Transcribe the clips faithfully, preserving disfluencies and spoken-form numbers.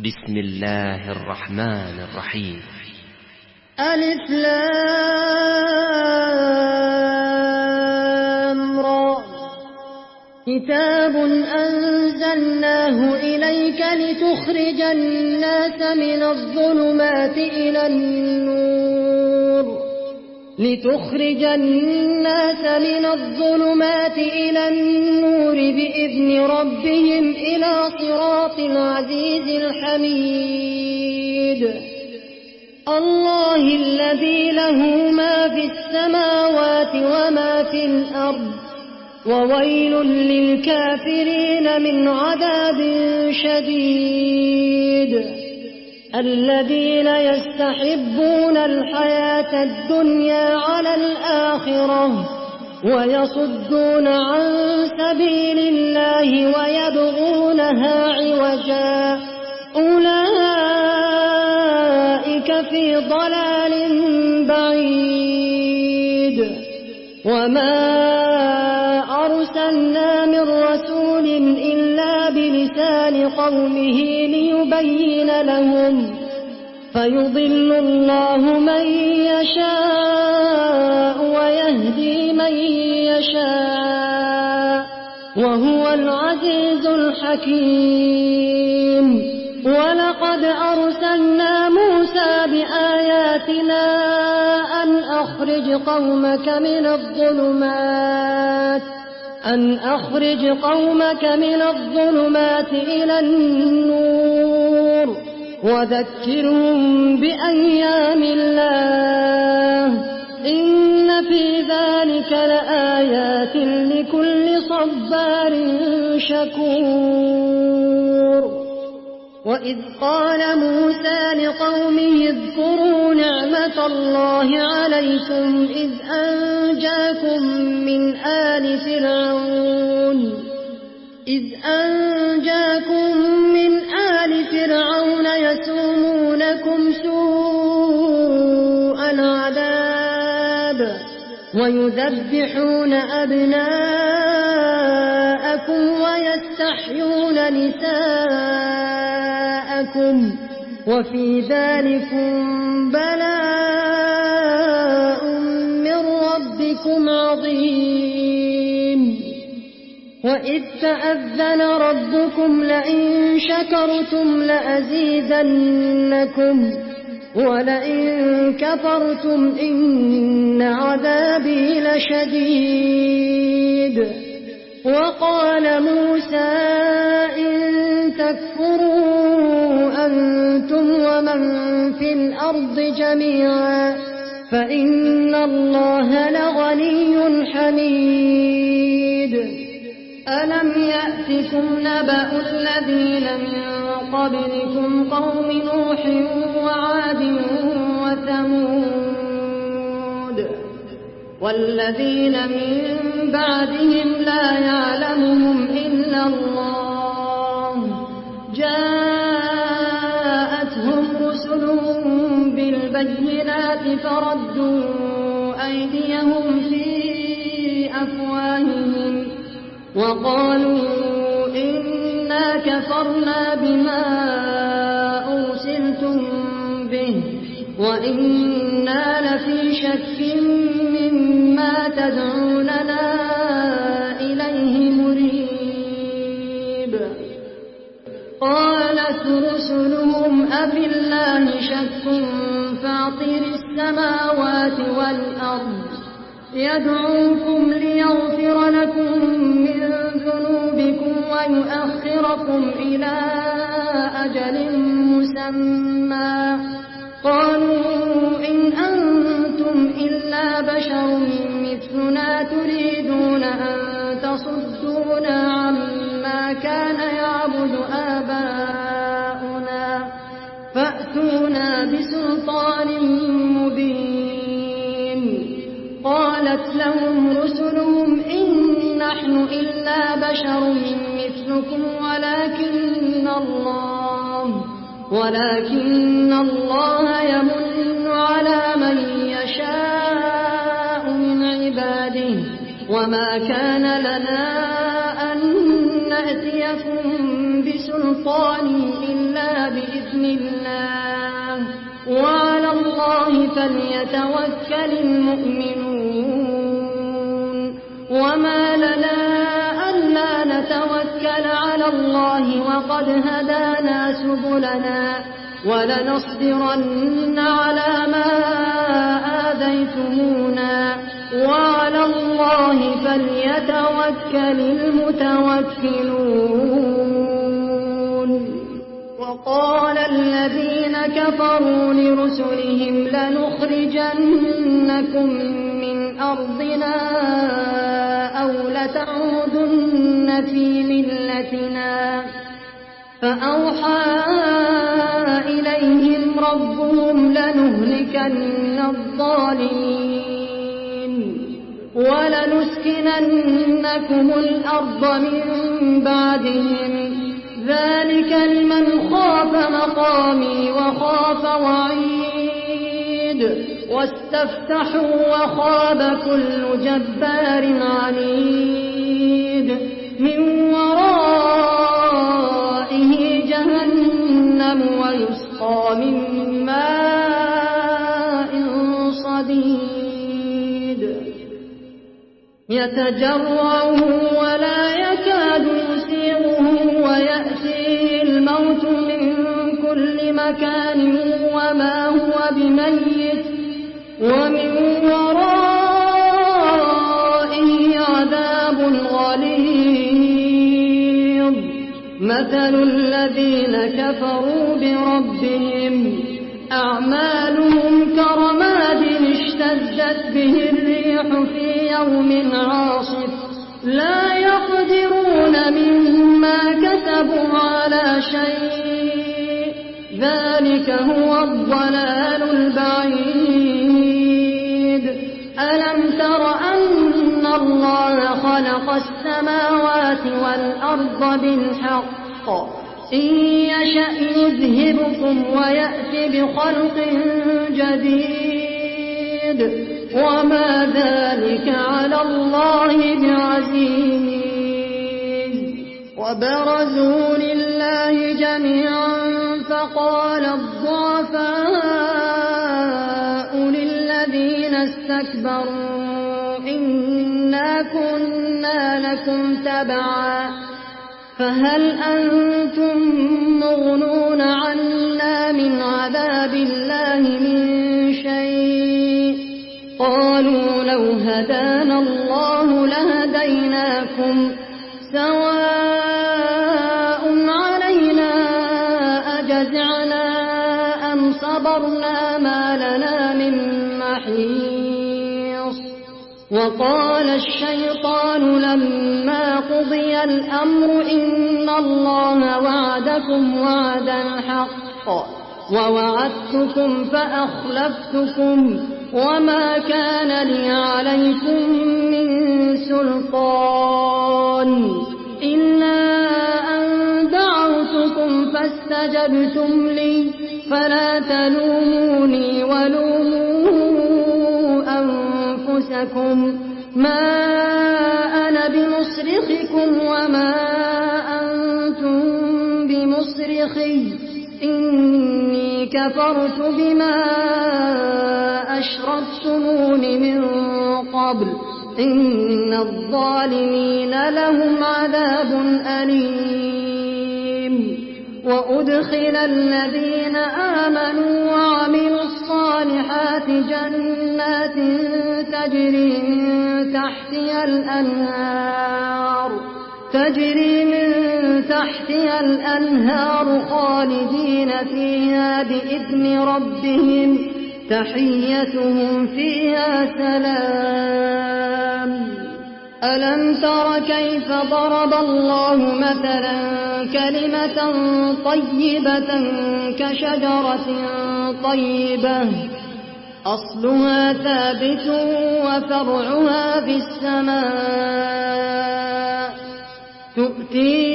بسم الله الرحمن الرحيم. ألف لام را. كتاب أنزلناه إليك لتخرج الناس من الظلمات إلى النور لتخرج الناس من الظلمات إلى النور بإذن ربهم إلى صراط العزيز الحميد. الله الذي له ما في السماوات وما في الأرض، وويل للكافرين من عذاب شديد. الذين يستحبون الحياة الدنيا على الآخرة ويصدون عن سبيل الله ويبغونها عوجا، أولئك في ضلال بعيد. وما أرسلنا من رسول إلا بلسان قومه ليبين لهم، فيضل الله من يشاء ويهدي من يشاء، وهو العزيز الحكيم. ولقد أرسلنا موسى بآياتنا أن أخرج قومك من الظلمات أن أخرج قومك من الظلمات إلى النور وذكرهم بأيام الله، إن في ذلك لآيات لكل صبار شكور. وإذ قال موسى لقومه اذكروا نعمة الله عليكم إذ أنجاكم من آل فرعون إذ أنجاكم من آل فرعون يسومونكم سوء العذاب ويذبحون أبناءكم ويستحيون نساءكم، وفي ذلكم بلاء من ربكم عظيم. وإذ تأذن ربكم لئن شكرتم لأزيدنكم ولئن كفرتم إن عذابي لشديد. وقال موسى إن تكفروا أنتم ومن في الأرض جميعا فإن الله لغني حميد. ألم يأتكم نبأ الذين من قبلكم قوم نوح وعاد وثمود والذين من بعدهم لا يعلمهم إلا الله، جاءتهم رسلهم بالبينات فردوا أيديهم في أفواههم وقالوا إنا كفرنا بما أرسلتم به وإنا لفي شك مما تدعوننا إليه مريب. قالت رسلهم أفي الله شك فاطر السماوات والأرض يدعوكم ليغفر لكم من ذنوبكم ويؤخركم إلى أجل مسمى، قالوا إن أنتم إلا بشر مثلنا تريدون أن تصدونا عما كان يعبد آباؤنا فأتونا بسلطان مبين. قالت لهم رسلهم إن نحن إلا بشر مثلكم ولكن الله ولكن الله يمن على من يشاء من عباده وما كان لنا أن نأتيكم بسلطان إلا بإذن الله وعلى الله فليتوكل المؤمنون وما لنا ألا نتوكل على الله وقد هدانا سبلنا ولنصبرن على ما آذيتمونا وعلى الله فليتوكل المتوكلون وقال الذين كفروا لرسلهم لنخرجنكم من أرضنا أو لتعودن في ملتنا فأوحى إليهم ربهم لنهلكن الظالمين ولنسكننكم الأرض من بعدهم ذلك لمن خاف مقامي وخاف وعيد واستفتحوا وخاب كل جبار عنيد من ورائه جهنم ويسقى من ماء صديد يتجرعه ولا يكاد يسيغه ويأتيه الموت من كل مكان وما هو بميت ومن ورائه عذاب غليظ مثل الذين كفروا بربهم أعمالهم كرماد اشتدت به الريح في يوم عاصف لا يقدرون مما كسبوا على شيء ذلك هو الضلال البعيد ألم تر أن الله خلق السماوات والأرض بالحق إن يشأ يذهبكم ويأتي بخلق جديد وما ذلك على الله بعزيز وبرزوا لله جميعا فقال الضعفاء للذين استكبروا إنا كنا لكم تبعا فهل أنتم مغنون عنا من عذاب الله من شيء قالوا لو هدانا الله لهديناكم سواء علينا أجزعنا أم صبرنا ما لنا من محيص وقال الشيطان لما قضي الأمر إن الله وعدكم وعد الحق ووعدتكم فأخلفتكم وما كان لي عليكم من سلطان إلا أن دعوتكم فاستجبتم لي فلا تلوموني ولوموا أنفسكم ما أنا بمصرخكم وما أنتم بمصرخي إني كفرت بما أشركتمون من قبل إن الظالمين لهم عذاب أليم وأدخل الذين آمنوا وعملوا الصالحات جنات تجري من تحتها الأنهار تجري من تحتها الأنهار خالدين فيها بإذن ربهم تحيتهم فيها سلام ألم تر كيف ضرب الله مثلا كلمة طيبة كشجرة طيبة أصلها ثابت وفرعها في السماء تؤتي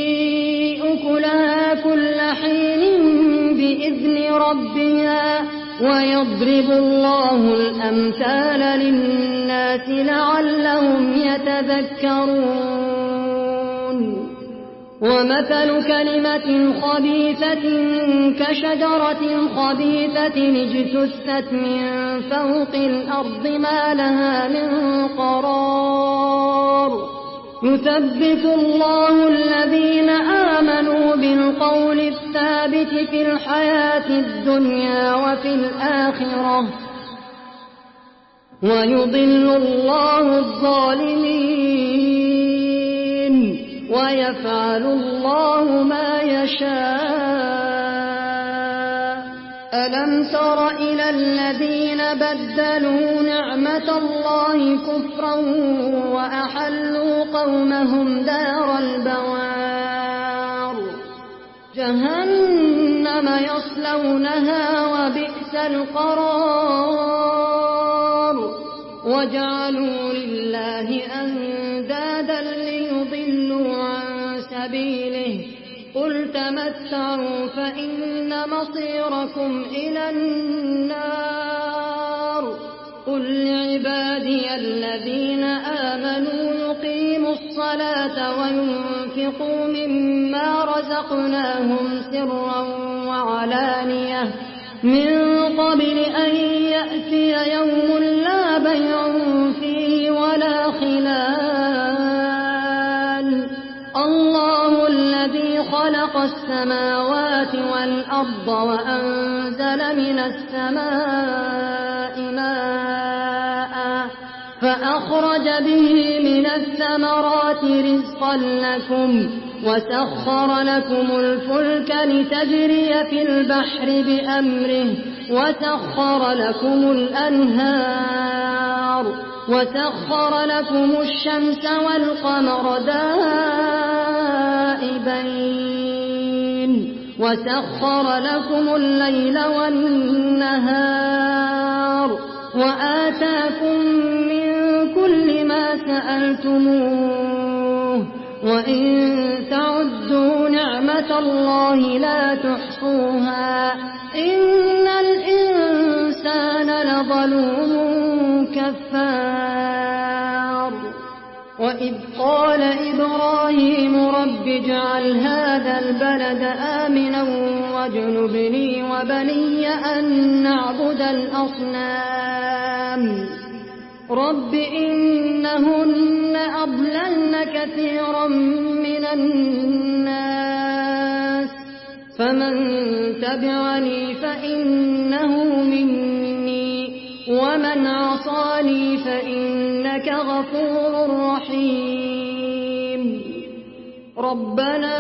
أكلها كل حين بإذن ربها ويضرب الله الأمثال للناس لعلهم يتذكرون ومثل كلمة خبيثة كشجرة خبيثة اجتثت من فوق الأرض ما لها من قرار يثبت الله الذين آمنوا بالقول الثابت في الحياة الدنيا وفي الآخرة ويضل الله الظالمين ويفعل الله ما يشاء. ألم تر إلى الذين بدلوا نعمة الله كفرا وأحلوا قومهم دار البوار جهنم يصلونها وبئس القرار وجعلوا لله أندادا ليضلوا عن سبيله قل تمتعوا فإن مصيركم إلى النار قل لعبادي الذين آمنوا يقيموا الصلاة وينفقوا مما رزقناهم سرا وعلانية من قبل أن يأتي يوم لا بيع فيه ولا خلال الله الذي خلق السماوات والأرض وأنزل من السماء ماء فأخرج به من الثمرات رزقا لكم وسخر لكم الفلك لتجري في البحر بأمره وسخر لكم الأنهار وسخر لكم الشمس والقمر دائبين وسخر لكم الليل والنهار وآتاكم من كل ما سألتموه وإن تعدوا نعمة الله لا تحصوها إن الإنسان لظلوم كفار. وإذ قال إبراهيم رب اجعل هذا البلد آمنا واجنبني وبني أن نعبد الأصنام رب إنهن أضللن كثيرا من الناس فمن تبعني فإنه مني ومن عصاني فإنك غفور رحيم. ربنا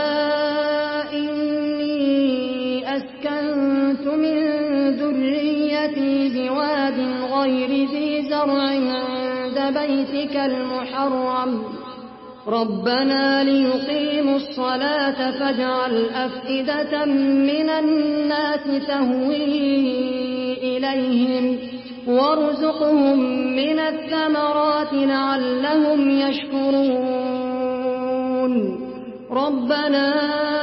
إني أسكنت من ذريتي بواد غير ذي زرع عند بيتك المحرم ربنا ليقيموا الصلاة فاجعل أفئدة من الناس تهوي إليهم وارزقهم من الثمرات لعلهم يشكرون. ربنا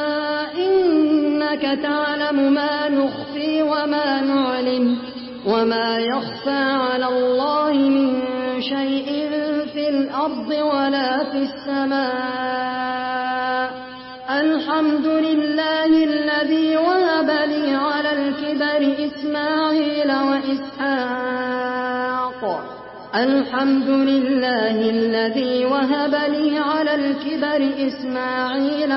إنك تعلم ما نخفي وما نعلم وما يخفى على الله من شيء في الأرض ولا في السماء. الحمد لله الذي وهب لي على الكبر إسماعيل وإسحاق الحمد لله الذي وهب لي على الكبر إسماعيل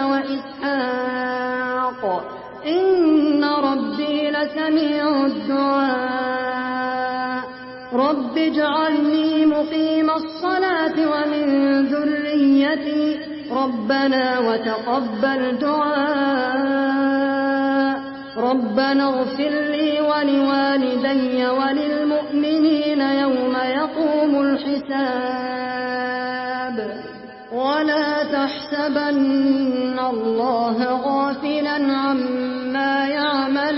وإسحاق إن ربي لسميع الدعاء. رب اجعلني مقيم الصلاة ومن ذريتي ربنا وتقبل دعاء. ربنا اغفر لي ولوالدي وللمؤمنين يوم يقوم الحساب. ولا تحسبن الله غافلا عما يعمل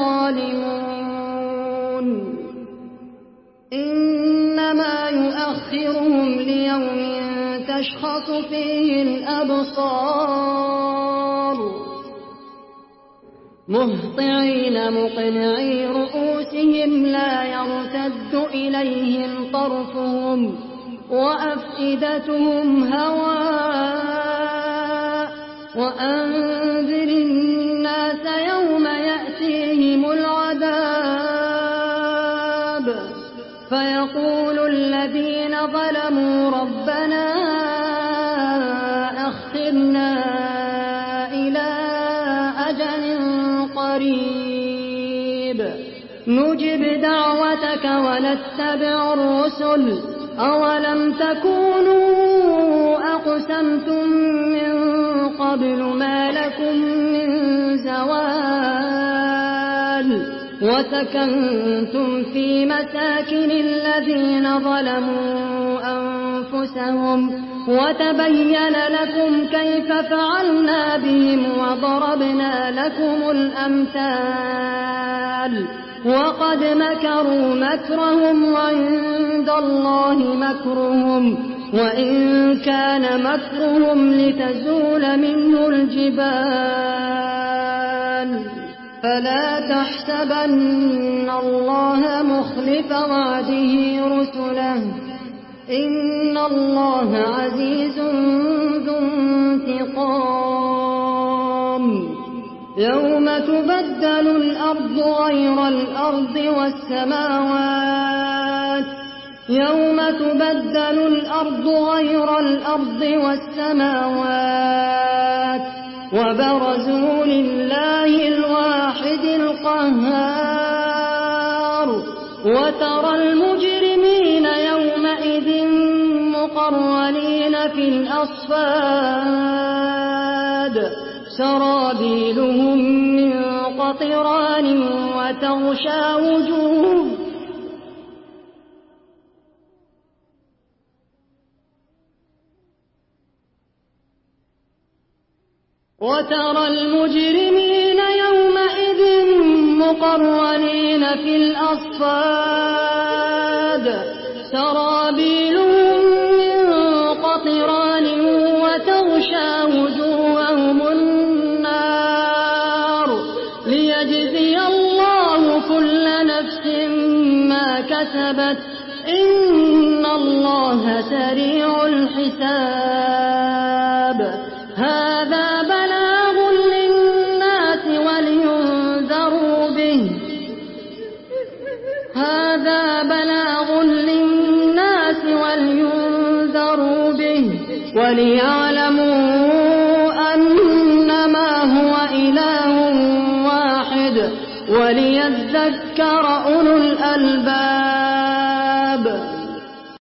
الظالمون إنما يؤخرهم ليوم تشخص فيه الأبصار مهطعين مقنعي رؤوسهم لا يرتد إليهم طرفهم وأفئدتهم هواء وأنذر الناس يوم يأتيهم العذاب فيقول الذين ظلموا ربنا أخرنا إلى أجل قريب نجب دعوتك ونتبع الرسل أولم تكونوا أقسمتم من قبل ما لكم من زوال وسكنتم في مساكن الذين ظلموا أنفسهم وتبين لكم كيف فعلنا بهم وضربنا لكم الأمثال وقد مكروا مكرهم وعند الله مكرهم وإن كان مكرهم لتزول منه الجبال فلا تحسبن الله مخلف وعده رسله إن الله عزيز ذو انتقام يوم تبدل الأرض غير الأرض والسماوات يوم تبدل الأرض غير الأرض والسماوات وبرزوا لله الواحد القهار وترى المجرمين يومئذ مقرنين في الأصفاد سرابيلهم من قطران وتغشى وجوه وترى المجرمين يومئذ مقرنين في الأصفاد سرابيلهم من قطران وتغشى وجوههم النار ليجزي الله كل نفس ما كسبت إن الله سريع الحساب هذا بلاغ للناس ولينذروا به هذا بلاغ للناس ولينذروا به وليعلموا أنما هو إله واحد وليذكر أولو الألباب